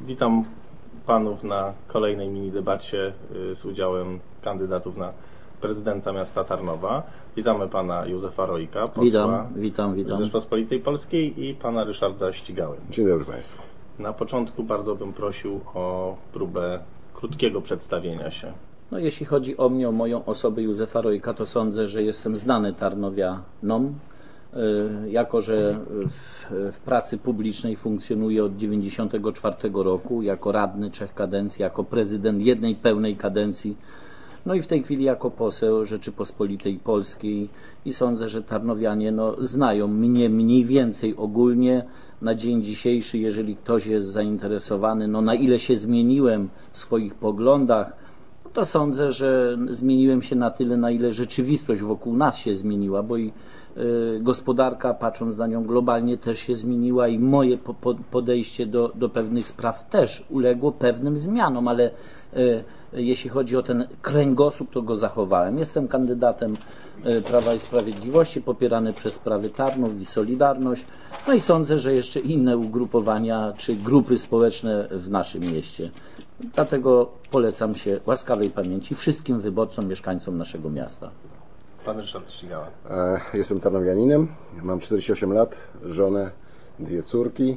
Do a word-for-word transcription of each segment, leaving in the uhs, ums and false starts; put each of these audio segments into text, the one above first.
Witam panów na kolejnej mini debacie z udziałem kandydatów na prezydenta miasta Tarnowa. Witamy pana Józefa Rojka, posła witam, witam, witam. Rzeczpospolitej Polskiej, i pana Ryszarda Ścigały. Dzień dobry państwu. Na początku bardzo bym prosił o próbę krótkiego przedstawienia się. No, jeśli chodzi o mnie, o moją osobę, Józefa Rojka, to sądzę, że jestem znany tarnowianom. Jako że w, w pracy publicznej funkcjonuję od dziewięćdziesiątego czwartego roku jako radny trzech kadencji, jako prezydent jednej pełnej kadencji, no i w tej chwili jako poseł Rzeczypospolitej Polskiej, i sądzę, że tarnowianie no, znają mnie mniej więcej ogólnie. Na dzień dzisiejszy, jeżeli ktoś jest zainteresowany, no na ile się zmieniłem w swoich poglądach, to sądzę, że zmieniłem się na tyle, na ile rzeczywistość wokół nas się zmieniła, bo i y, gospodarka, patrząc na nią globalnie, też się zmieniła, i moje po, po, podejście do, do pewnych spraw też uległo pewnym zmianom, ale y, jeśli chodzi o ten kręgosłup, to go zachowałem. Jestem kandydatem y, Prawa i Sprawiedliwości, popierany przez Sprawy Tarnów i Solidarność, no i sądzę, że jeszcze inne ugrupowania czy grupy społeczne w naszym mieście. Dlatego polecam się łaskawej pamięci wszystkim wyborcom, mieszkańcom naszego miasta. Pan Ryszard Ścigała. Jestem tarnowianinem, mam czterdzieści osiem lat, żonę, dwie córki.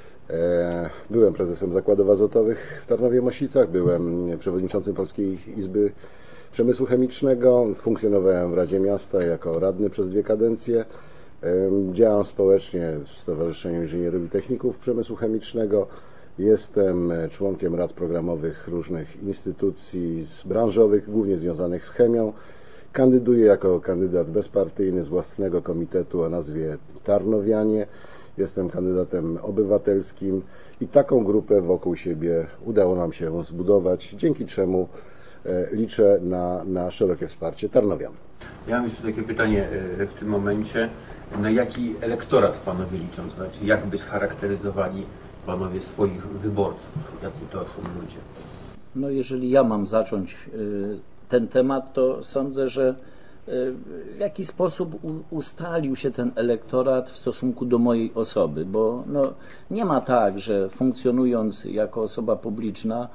Byłem prezesem zakładów azotowych w Tarnowie-Mościcach, byłem przewodniczącym Polskiej Izby Przemysłu Chemicznego, funkcjonowałem w Radzie Miasta jako radny przez dwie kadencje. Działam społecznie w Stowarzyszeniu Inżynierów i Techników Przemysłu Chemicznego. Jestem członkiem rad programowych różnych instytucji branżowych, głównie związanych z chemią. Kandyduję jako kandydat bezpartyjny z własnego komitetu o nazwie Tarnowianie. Jestem kandydatem obywatelskim i taką grupę wokół siebie udało nam się zbudować, dzięki czemu liczę na, na szerokie wsparcie tarnowian. Ja mam jeszcze takie pytanie w tym momencie. Na jaki elektorat panowie liczą? To znaczy, jak by scharakteryzowali panowie swoich wyborców? Jacy to są ludzie? No, jeżeli ja mam zacząć ten temat, to sądzę, że w jaki sposób ustalił się ten elektorat w stosunku do mojej osoby, bo no, nie ma tak, że funkcjonując jako osoba publiczna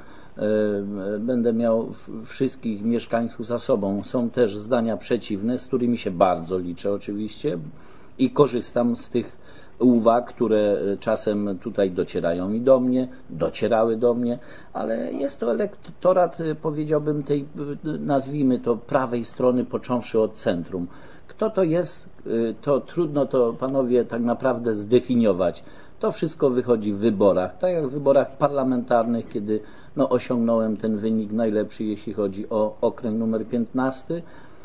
będę miał wszystkich mieszkańców za sobą. Są też zdania przeciwne, z którymi się bardzo liczę oczywiście i korzystam z tych uwag, które czasem tutaj docierają i do mnie, docierały do mnie, ale jest to elektorat, powiedziałbym, tej, nazwijmy to, prawej strony, począwszy od centrum. Kto to jest, to trudno to, panowie, tak naprawdę zdefiniować. To wszystko wychodzi w wyborach, tak jak w wyborach parlamentarnych, kiedy no, osiągnąłem ten wynik najlepszy, jeśli chodzi o okręg numer piętnasty,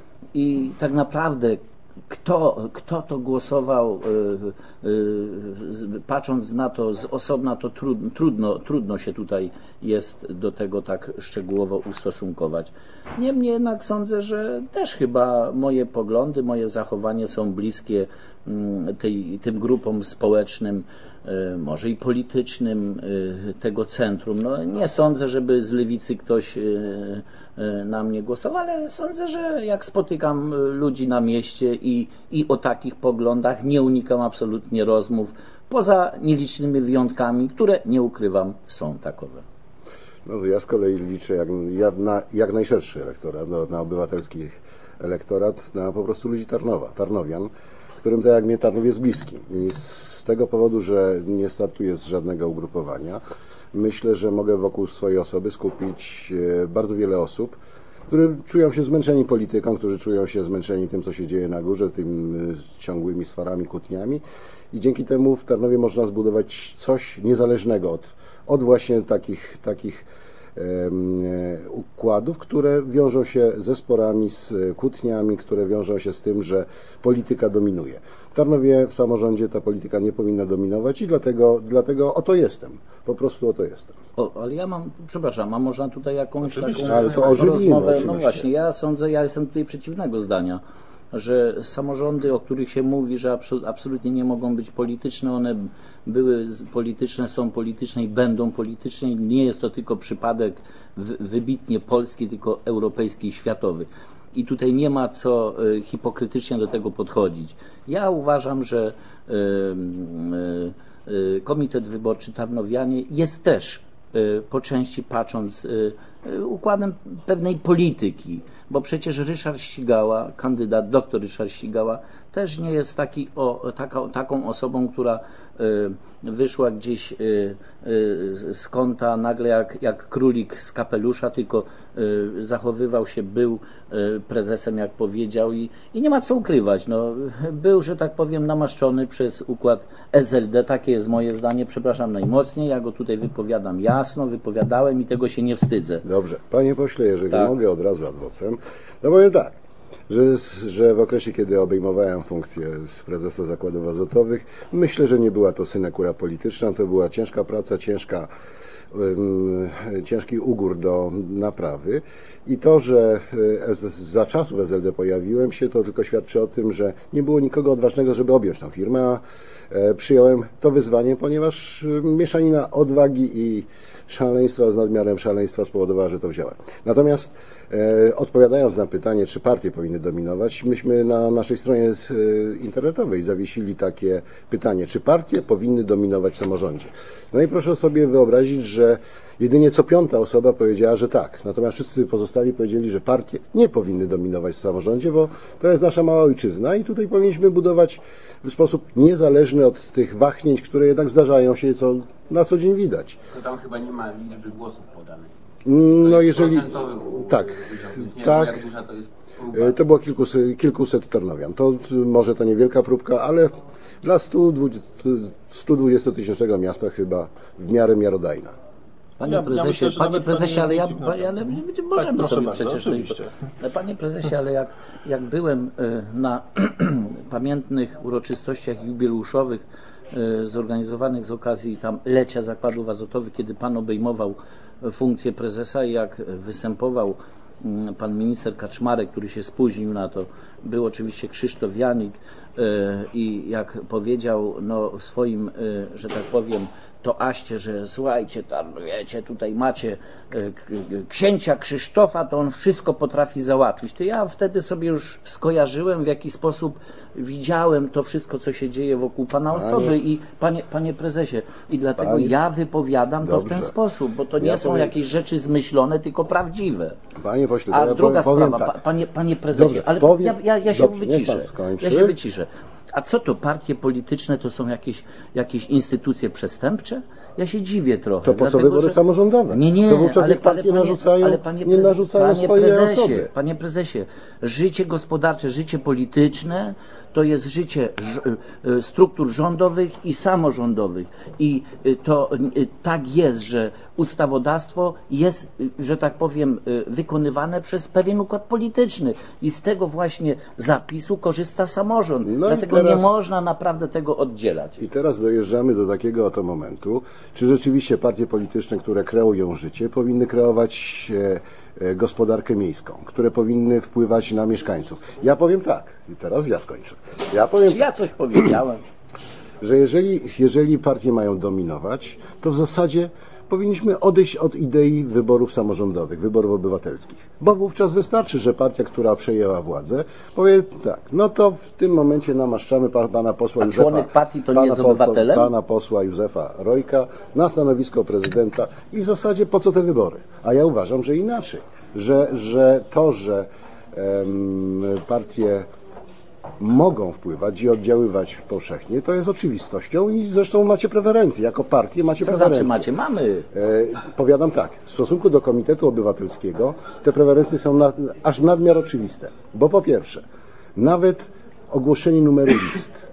i tak naprawdę Kto, kto to głosował, y, y, patrząc na to z osobna, to trudno, trudno, trudno się tutaj jest do tego tak szczegółowo ustosunkować. Niemniej jednak sądzę, że też chyba moje poglądy, moje zachowanie są bliskie y, tej, tym grupom społecznym, y, może i politycznym y, tego centrum. No, nie sądzę, żeby z lewicy ktoś y, na mnie głosował, ale sądzę, że jak spotykam ludzi na mieście i, i o takich poglądach, nie unikam absolutnie rozmów, poza nielicznymi wyjątkami, które, nie ukrywam, są takowe. No to ja z kolei liczę jak, jak, na, jak najszerszy elektorat, no, na obywatelski elektorat, na po prostu ludzi Tarnowa, Tarnowian, którym tak jak mnie Tarnów jest bliski. I z tego powodu, że nie startuję z żadnego ugrupowania, myślę, że mogę wokół swojej osoby skupić bardzo wiele osób, które czują się zmęczeni polityką, którzy czują się zmęczeni tym, co się dzieje na górze, tym ciągłymi swarami, kłótniami, i dzięki temu w Tarnowie można zbudować coś niezależnego od, od właśnie takich, takich um, układów, które wiążą się ze sporami, z kłótniami, które wiążą się z tym, że polityka dominuje. W Tarnowie w samorządzie ta polityka nie powinna dominować i dlatego, dlatego oto jestem. Po prostu oto jestem. O, ale ja mam, przepraszam, a można tutaj jakąś oczywiście, taką ale to ożywimy, rozmowę? oczywiście. No właśnie, ja sądzę, ja jestem tutaj przeciwnego zdania, że samorządy, o których się mówi, że absolutnie nie mogą być polityczne, one były polityczne, są polityczne i będą polityczne. Nie jest to tylko przypadek wybitnie polski, tylko europejski i światowy. I tutaj nie ma co hipokrytycznie do tego podchodzić. Ja uważam, że Komitet Wyborczy Tarnowianie jest też po części patrząc układem pewnej polityki, bo przecież Ryszard Ścigała, kandydat, doktor Ryszard Ścigała, też nie jest taki, o, taka, taką osobą, która y, wyszła gdzieś y, y, z kąta nagle jak, jak królik z kapelusza, tylko y, zachowywał się, był y, prezesem, jak powiedział, i, i nie ma co ukrywać. No, był, że tak powiem, namaszczony przez układ S L D, takie jest moje zdanie, przepraszam najmocniej, ja go tutaj wypowiadam jasno, wypowiadałem i tego się nie wstydzę. Dobrze, panie pośle, jeżeli Tak. mogę od razu adwocem, no powiem tak, że, że w okresie, kiedy obejmowałem funkcję z prezesa zakładów azotowych, myślę, że nie była to synekura polityczna, to była ciężka praca, ciężka, um, ciężki ugór do naprawy i to, że za czasów S L D pojawiłem się, to tylko świadczy o tym, że nie było nikogo odważnego, żeby objąć tą firmę, a przyjąłem to wyzwanie, ponieważ mieszanina odwagi i szaleństwa z nadmiarem szaleństwa spowodowała, że to wziąłem. Natomiast e, odpowiadając na pytanie, czy partie powinny dominować, myśmy na naszej stronie e, internetowej zawiesili takie pytanie, czy partie powinny dominować w samorządzie. No i proszę sobie wyobrazić, że jedynie co piąta osoba powiedziała, że tak. Natomiast wszyscy pozostali powiedzieli, że partie nie powinny dominować w samorządzie, bo to jest nasza mała ojczyzna i tutaj powinniśmy budować w sposób niezależny od tych wahnięć, które jednak zdarzają się, co na co dzień widać. To tam chyba nie ma liczby głosów podanej. No jest jeżeli... procentowy Tak, udział. Nie tak. wiem, jak duża to jest próba. To było kilkuset, kilkuset tarnowian. To może to niewielka próbka, ale dla stu dwudziestotysięcznego miasta chyba w miarę miarodajna. Panie Ja- ja prezesie, myślę, że panie nawet prezesie, to nie ale ja, budzi ale możemy proszę sobie bardzo, przecież... oczywiście. Ale panie prezesie, ale jak, jak byłem y, na pamiętnych uroczystościach jubileuszowych y, zorganizowanych z okazji tam lecia zakładów azotowych, kiedy pan obejmował funkcję prezesa i jak występował y, pan minister Kaczmarek, który się spóźnił na to, był oczywiście Krzysztof Janik y, i jak powiedział no, w swoim, y, że tak powiem, to aście, że słuchajcie, tam, wiecie, tutaj macie y, księcia Krzysztofa, to on wszystko potrafi załatwić. To ja wtedy sobie już skojarzyłem, w jaki sposób widziałem to wszystko, co się dzieje wokół pana osoby i panie, panie prezesie, i dlatego Panie... ja wypowiadam to w ten Dobrze. sposób, bo to nie Ja są powiem- jakieś rzeczy zmyślone, tylko prawdziwe. Panie pośle, to A ja druga powiem, sprawa, powiem pa, tak. panie, panie prezesie, Dobrze, ale powiem- ja, ja, ja się dobrze, niech wyciszę. pan skończy. Ja się wyciszę. A co to, partie polityczne to są jakieś, jakieś instytucje przestępcze? Ja się dziwię trochę. To po co dlatego, wybory że... samorządowe? Nie, nie, To wówczas ale, niech partie ale, panie, narzucają, ale panie, nie preze- narzucają panie swojej prezesie, osoby. Panie prezesie, życie gospodarcze, życie polityczne to jest życie ż- y, struktur rządowych i samorządowych. I y, to y, tak jest, że ustawodawstwo jest, y, że tak powiem, y, wykonywane przez pewien układ polityczny. I z tego właśnie zapisu korzysta samorząd. No i Dlatego teraz- nie można naprawdę tego oddzielać. I teraz dojeżdżamy do takiego oto momentu, czy rzeczywiście partie polityczne, które kreują życie, powinny kreować e, e, gospodarkę miejską, które powinny wpływać na mieszkańców. Ja powiem tak, i teraz ja skończę. Ja powiem Czy ja coś powiedziałem? że jeżeli, jeżeli partie mają dominować, to w zasadzie powinniśmy odejść od idei wyborów samorządowych, wyborów obywatelskich. Bo wówczas wystarczy, że partia, która przejęła władzę, powie tak, no to w tym momencie namaszczamy pa, pana posła A Józefa. członek partii to nie pana jest po- obywatelem? Pana posła Józefa Rojka na stanowisko prezydenta i w zasadzie po co te wybory? A ja uważam, że inaczej. Że, że to, że em, partie mogą wpływać i oddziaływać powszechnie, to jest oczywistością i zresztą macie preferencje. Jako partie macie Co preferencje. znaczy macie? Mamy. E, powiadam tak, w stosunku do Komitetu Obywatelskiego te preferencje są na, aż nadmiar oczywiste. Bo po pierwsze, nawet ogłoszenie numeru list,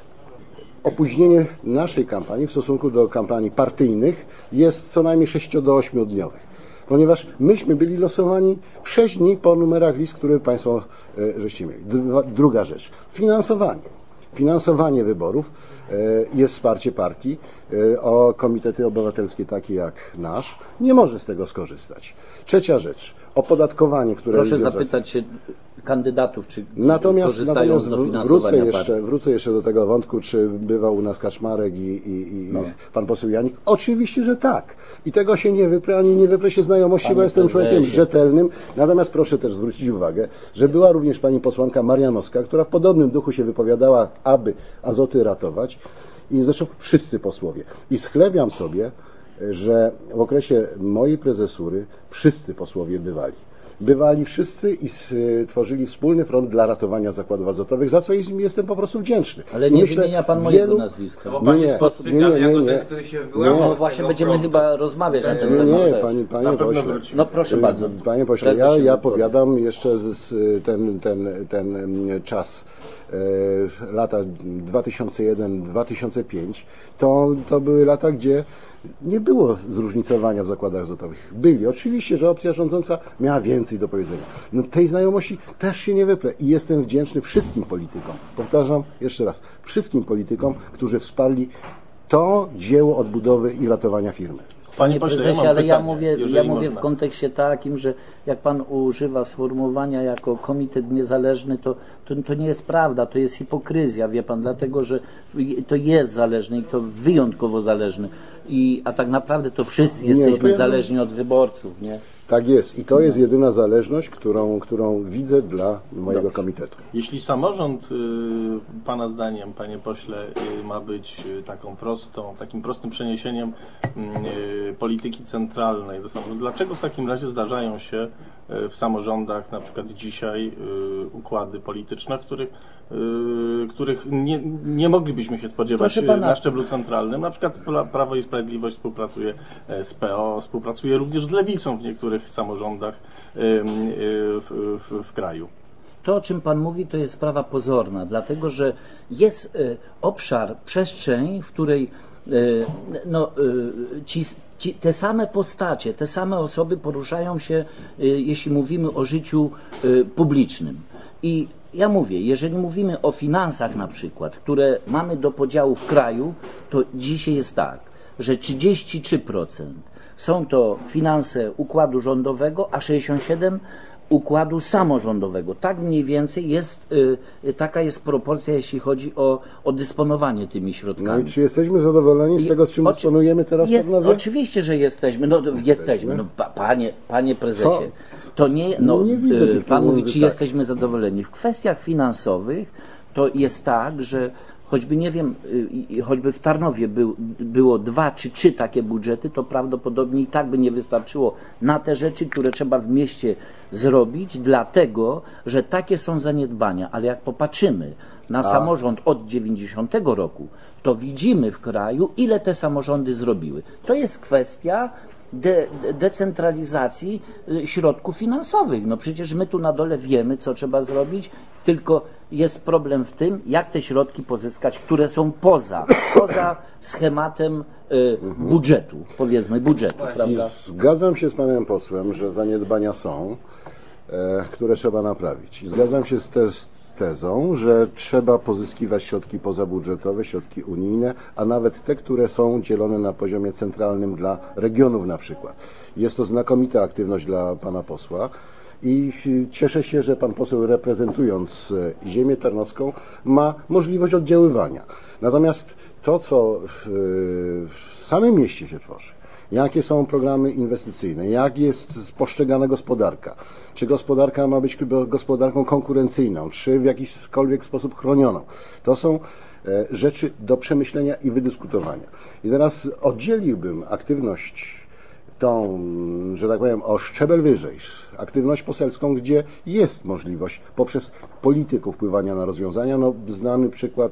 opóźnienie naszej kampanii w stosunku do kampanii partyjnych jest co najmniej sześć do ośmiu dniowych. Ponieważ myśmy byli losowani w sześć dni po numerach list, które Państwo e, żeście mieli. Dwa, druga rzecz, finansowanie. Finansowanie wyborów e, jest wsparcie partii, e, o komitety obywatelskie takie jak nasz nie może z tego skorzystać. Trzecia rzecz, opodatkowanie, które... Proszę idzie za- zapytać się kandydatów, czy Natomiast, korzystają natomiast z wró- dofinansowania wrócę partii. jeszcze, wrócę jeszcze do tego wątku, czy bywał u nas Kaczmarek i, i, i No. pan poseł Janik. Oczywiście, że tak. I tego się nie wyprę, ani nie wyprę się znajomości, Panie bo jestem prezesie. człowiekiem rzetelnym. Natomiast proszę też zwrócić uwagę, że była również pani posłanka Marianowska, która w podobnym duchu się wypowiadała, aby azoty ratować. I zresztą wszyscy posłowie. I schlebiam sobie że w okresie mojej prezesury wszyscy posłowie bywali. Bywali wszyscy i tworzyli wspólny front dla ratowania zakładów azotowych, za co im jestem po prostu wdzięczny. Ale I nie myślę, wymienia pan wielu... mojego nazwiska. No bo pan Nie, jest nie, postrzegany nie, nie, jako nie. ten, który się wyłamał Nie. z No właśnie tego będziemy frontu. chyba rozmawiać na ten Nie, temat nie, też. panie, Na panie pewno pośle. wrócimy. No proszę bardzo. Panie pośle, Prezes ja, się ja wypowie. powiadam jeszcze z, ten, ten, ten, ten czas e, lata dwa tysiące jeden do dwa tysiące piątego, to, to były lata, gdzie nie było zróżnicowania w zakładach azotowych. Byli. Oczywiście, że opcja rządząca miała więcej do powiedzenia. No tej znajomości też się nie wyprę i jestem wdzięczny wszystkim politykom. Powtarzam jeszcze raz, wszystkim politykom, którzy wsparli to dzieło odbudowy i ratowania firmy. Panie pośle, prezesie, mam ale ja pytanie, mówię, jeżeli ja mówię można. w kontekście takim, że jak pan używa sformułowania jako komitet niezależny, to, to, to nie jest prawda, to jest hipokryzja, wie pan, dlatego że to jest zależny i to wyjątkowo zależny. I, a tak naprawdę to wszyscy Nie, no to jesteśmy ja- zależni od wyborców, nie? Tak jest. I to jest jedyna zależność, którą, którą widzę dla mojego Dobrze. komitetu. Jeśli samorząd, y, Pana zdaniem, Panie Pośle, y, ma być y, taką prostą, takim prostym przeniesieniem y, polityki centralnej do samorządu, dlaczego w takim razie zdarzają się y, w samorządach na przykład dzisiaj y, układy polityczne, w których, y, których nie, nie moglibyśmy się spodziewać Proszę pana. na szczeblu centralnym? Na przykład Pra- Prawo i Sprawiedliwość współpracuje e, z P O, współpracuje również z Lewicą w niektórych samorządach y, y, w, w, w kraju. To, o czym pan mówi, to jest sprawa pozorna, dlatego że jest e, obszar, przestrzeń, w której e, no, e, ci, ci, te same postacie, te same osoby poruszają się, e, jeśli mówimy o życiu e, publicznym. I ja mówię, jeżeli mówimy o finansach na przykład, które mamy do podziału w kraju, to dzisiaj jest tak, że trzydzieści trzy procent są to finanse układu rządowego, a sześćdziesiąt siedem procent układu samorządowego. Tak mniej więcej jest, y, taka jest proporcja, jeśli chodzi o, o dysponowanie tymi No i środkami. czy jesteśmy zadowoleni z tego, z czym Oczy- dysponujemy teraz, jest, panowie? Oczywiście, że jesteśmy. No, jesteśmy. No, pa, panie, panie prezesie, to nie, no, Nie widzę y, tych pan mówi, pieniędzy, czy tak. jesteśmy zadowoleni. W kwestiach finansowych to jest tak, że choćby nie wiem, y, y, choćby w Tarnowie był, było dwa czy trzy takie budżety, to prawdopodobnie i tak by nie wystarczyło na te rzeczy, które trzeba w mieście zrobić, dlatego, że takie są zaniedbania. Ale jak popatrzymy na samorząd od dziewięćdziesiątego roku, to widzimy w kraju, ile te samorządy zrobiły. To jest kwestia de, de, decentralizacji y, środków finansowych. No przecież my tu na dole wiemy, co trzeba zrobić, tylko jest problem w tym, jak te środki pozyskać, które są poza, poza schematem y, budżetu, powiedzmy budżetu, I prawda? zgadzam się z panem posłem, że zaniedbania są, e, które trzeba naprawić. I zgadzam się z te, z tezą, że trzeba pozyskiwać środki pozabudżetowe, środki unijne, a nawet te, które są dzielone na poziomie centralnym dla regionów na przykład. Jest to znakomita aktywność dla pana posła. I cieszę się, że pan poseł, reprezentując ziemię tarnowską, ma możliwość oddziaływania. Natomiast to, co w, w samym mieście się tworzy, jakie są programy inwestycyjne, jak jest postrzegana gospodarka, czy gospodarka ma być gospodarką konkurencyjną, czy w jakikolwiek sposób chronioną, to są rzeczy do przemyślenia i wydyskutowania. I teraz oddzieliłbym aktywność tą, że tak powiem, o szczebel wyżej, aktywność poselską, gdzie jest możliwość poprzez polityków wpływania na rozwiązania. No, znany przykład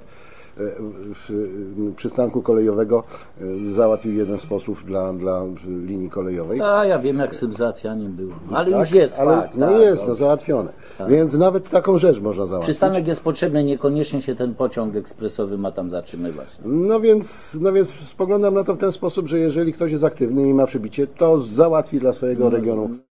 przystanku kolejowego załatwił jeden z posłów dla, dla linii kolejowej. A ja wiem, jak z tym załatwianiem było. Ale Tak, już jest ale, fakt. No tak, jest, no. no załatwione. Więc nawet taką rzecz można załatwić. Przystanek jest potrzebny, niekoniecznie się ten pociąg ekspresowy ma tam zatrzymywać. No więc, no więc spoglądam na to w ten sposób, że jeżeli ktoś jest aktywny i ma przybicie, to załatwi dla swojego regionu